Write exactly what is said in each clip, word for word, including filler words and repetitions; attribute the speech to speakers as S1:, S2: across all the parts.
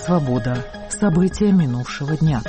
S1: Свобода. События минувшего дня.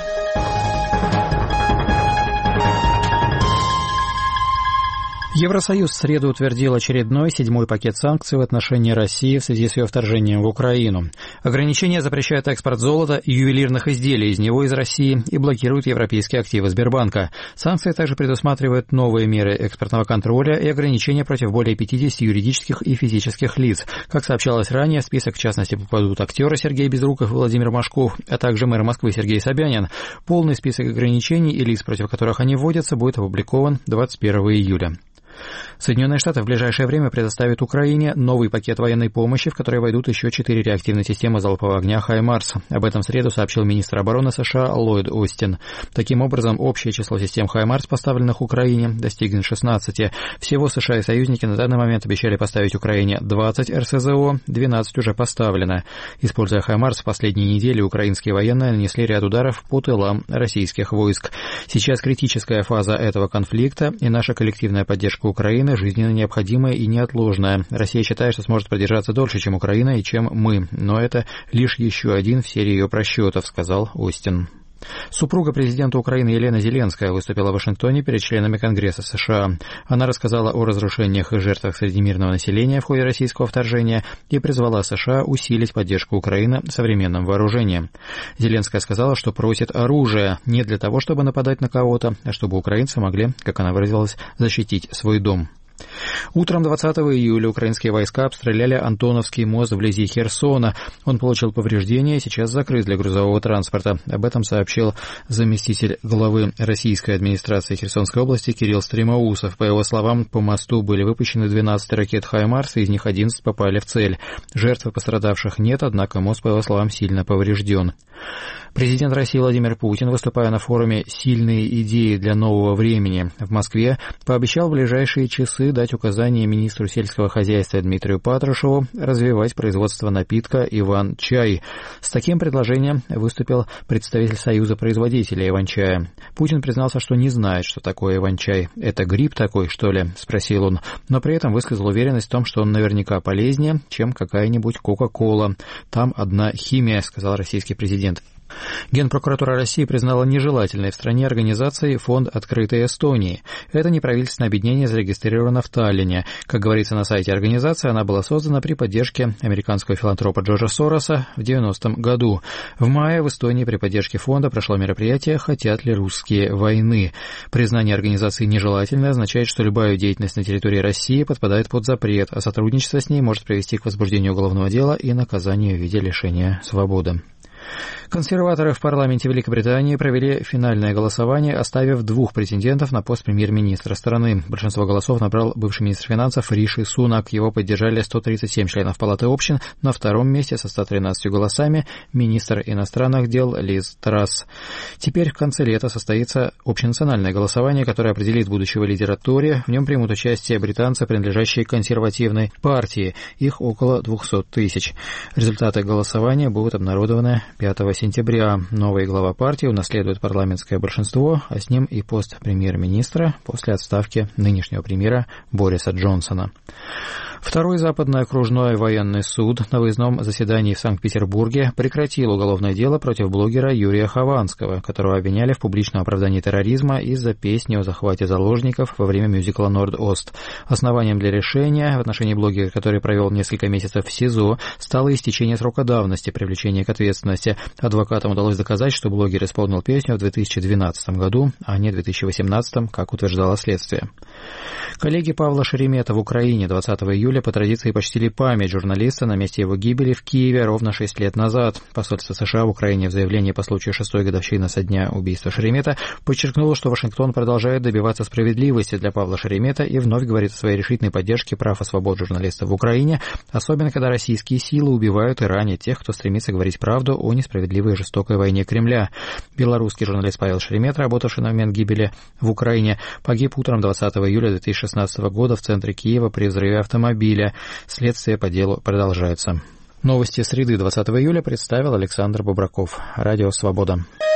S2: Евросоюз в среду утвердил очередной седьмой пакет санкций в отношении России в связи с ее вторжением в Украину. Ограничения запрещают экспорт золота и ювелирных изделий из него из России и блокируют европейские активы Сбербанка. Санкции также предусматривают новые меры экспортного контроля и ограничения против более пятидесяти юридических и физических лиц. Как сообщалось ранее, в список в частности попадут актеры Сергей Безруков и Владимир Машков, а также мэр Москвы Сергей Собянин. Полный список ограничений и лиц, против которых они вводятся, будет опубликован двадцать первого июля. Соединенные Штаты в ближайшее время предоставят Украине новый пакет военной помощи, в который войдут еще четыре реактивные системы залпового огня «Хаймарс». Об этом в среду сообщил министр обороны США Ллойд Остин. Таким образом, общее число систем «Хаймарс», поставленных Украине, достигнет шестнадцати. Всего США и союзники на данный момент обещали поставить Украине двадцать эр эс зэ о, двенадцать уже поставлено. Используя «Хаймарс», в последние недели украинские военные нанесли ряд ударов по тылам российских войск. Сейчас критическая фаза этого конфликта, и наша коллективная поддержка Украины жизненно необходимая и неотложная. Россия считает, что сможет продержаться дольше, чем Украина и чем мы, но это лишь еще один в серии ее просчетов, сказал Остин. Супруга президента Украины Елена Зеленская выступила в Вашингтоне перед членами Конгресса США. Она рассказала о разрушениях и жертвах среди мирного населения в ходе российского вторжения и призвала США усилить поддержку Украины современным вооружением. Зеленская сказала, что просит оружия не для того, чтобы нападать на кого-то, а чтобы украинцы могли, как она выразилась, защитить свой дом. Утром двадцатого июля украинские войска обстреляли Антоновский мост вблизи Херсона. Он получил повреждения и сейчас закрыт для грузового транспорта. Об этом сообщил заместитель главы российской администрации Херсонской области Кирилл Стремоусов. По его словам, по мосту были выпущены двенадцать ракет «Хаймарс», и из них одиннадцать попали в цель. Жертв и пострадавших нет, однако мост, по его словам, сильно поврежден. Президент России Владимир Путин, выступая на форуме «Сильные идеи для нового времени» в Москве, пообещал в ближайшие часы дать указание министру сельского хозяйства Дмитрию Патрушеву развивать производство напитка «Иван-чай». С таким предложением выступил представитель Союза производителей Иван-чая. Путин признался, что не знает, что такое Иван-чай. «Это гриб такой, что ли?» — спросил он. Но при этом высказал уверенность в том, что он наверняка полезнее, чем какая-нибудь Кока-кола. «Там одна химия», — сказал российский президент. Генпрокуратура России признала нежелательной в стране организацией фонд «Открытой Эстонии». Это неправительственное объединение зарегистрировано в Таллине. Как говорится на сайте организации, она была создана при поддержке американского филантропа Джорджа Сороса в девяностом году. В мае в Эстонии при поддержке фонда прошло мероприятие «Хотят ли русские войны?». Признание организации нежелательной означает, что любая деятельность на территории России подпадает под запрет, а сотрудничество с ней может привести к возбуждению уголовного дела и наказанию в виде лишения свободы. Консерваторы в парламенте Великобритании провели финальное голосование, оставив двух претендентов на пост премьер-министра страны. Большинство голосов набрал бывший министр финансов Риши Сунак. Его поддержали сто тридцать семь членов Палаты общин. На втором месте со ста тринадцатью голосами министр иностранных дел Лиз Трасс. Теперь в конце лета состоится общенациональное голосование, которое определит будущего лидера Тори. В нем примут участие британцы, принадлежащие консервативной партии. Их около двухсот тысяч. Результаты голосования будут обнародованы пятого сентября. Новый глава партии унаследует парламентское большинство, а с ним и пост премьер-министра после отставки нынешнего премьера Бориса Джонсона. Второй западный окружной военный суд на выездном заседании в Санкт-Петербурге прекратил уголовное дело против блогера Юрия Хованского, которого обвиняли в публичном оправдании терроризма из-за песни о захвате заложников во время мюзикла «Норд-Ост». Основанием для решения в отношении блогера, который провел несколько месяцев в СИЗО, стало истечение срока давности привлечения к ответственности. Адвокатам удалось доказать, что блогер исполнил песню в две тысячи двенадцатом году, а не в две тысячи восемнадцатом, как утверждало следствие. Коллеги Павла Шеремета в Украине двадцатого июля по традиции почтили память журналиста на месте его гибели в Киеве ровно шесть лет назад. Посольство США в Украине в заявлении по случаю шестой годовщины со дня убийства Шеремета подчеркнуло, что Вашингтон продолжает добиваться справедливости для Павла Шеремета и вновь говорит о своей решительной поддержке прав и свобод журналистов в Украине, особенно когда российские силы убивают и ранят тех, кто стремится говорить правду о несправедливой и жестокой войне Кремля. Белорусский журналист Павел Шеремет, работавший на момент гибели в Украине, погиб утром двадцатого июля две тысячи шестнадцатого года в центре Киева при взрыве автомобиля. Следствие по делу продолжается. Новости среды двадцатого июля представил Александр Бобраков. Радио «Свобода».